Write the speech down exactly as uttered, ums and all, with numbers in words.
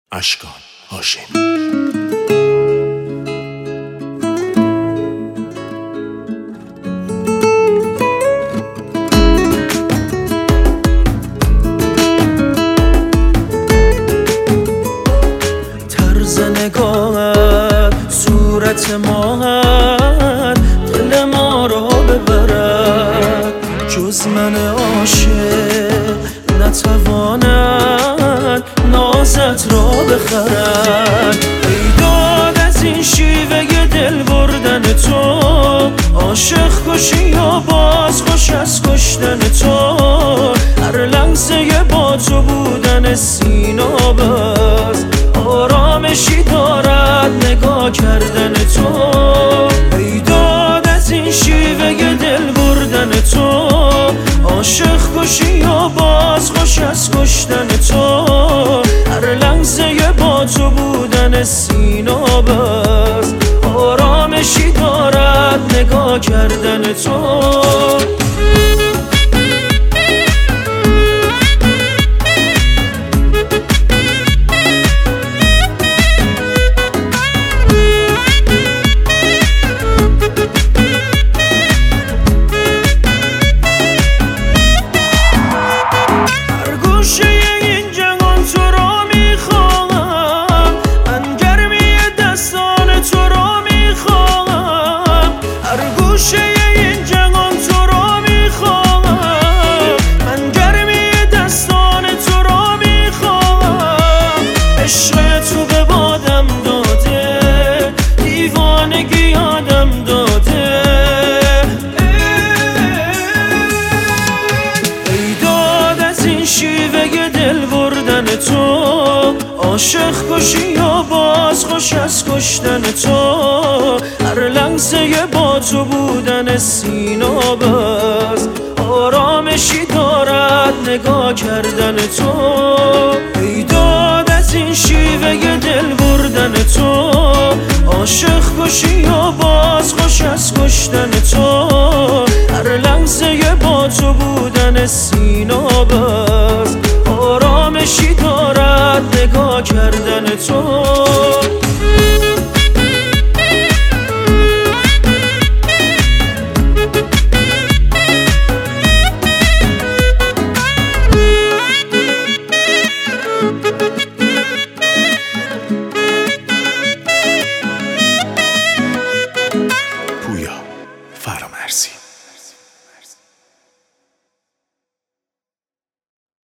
اشکان هاشمی. طرز نگاهت، صورت ماهت دل ما رو ببرد، جز من عاشق نتواند نازت را بخرد. ای داد از این شیوه دل بردن تو، عاشق کشی یا باز خوش از کشتن تو. هر لحظه با تو بودن سینا بس آرامشی دارد نگاه کردن تو. ای داد از این شیوه دل بردن تو، عاشق کشی یا باز خوش از کشتن تو. هر لحظه با تو بودن سینا بس آرامشی دارد نگاه کردن تو. تو عاشق کشی یا باز خوش از کشتن تو. هر لحظه با تو بودن سینا بس آرامشی دارد نگاه کردن تو. ای داد از این شیوه دل بردن تو، عاشق کشی یا باز خوش از کشتن تو. هر لحظه با تو بودن سینا بس آرامشی دارد نگاه کردن تو.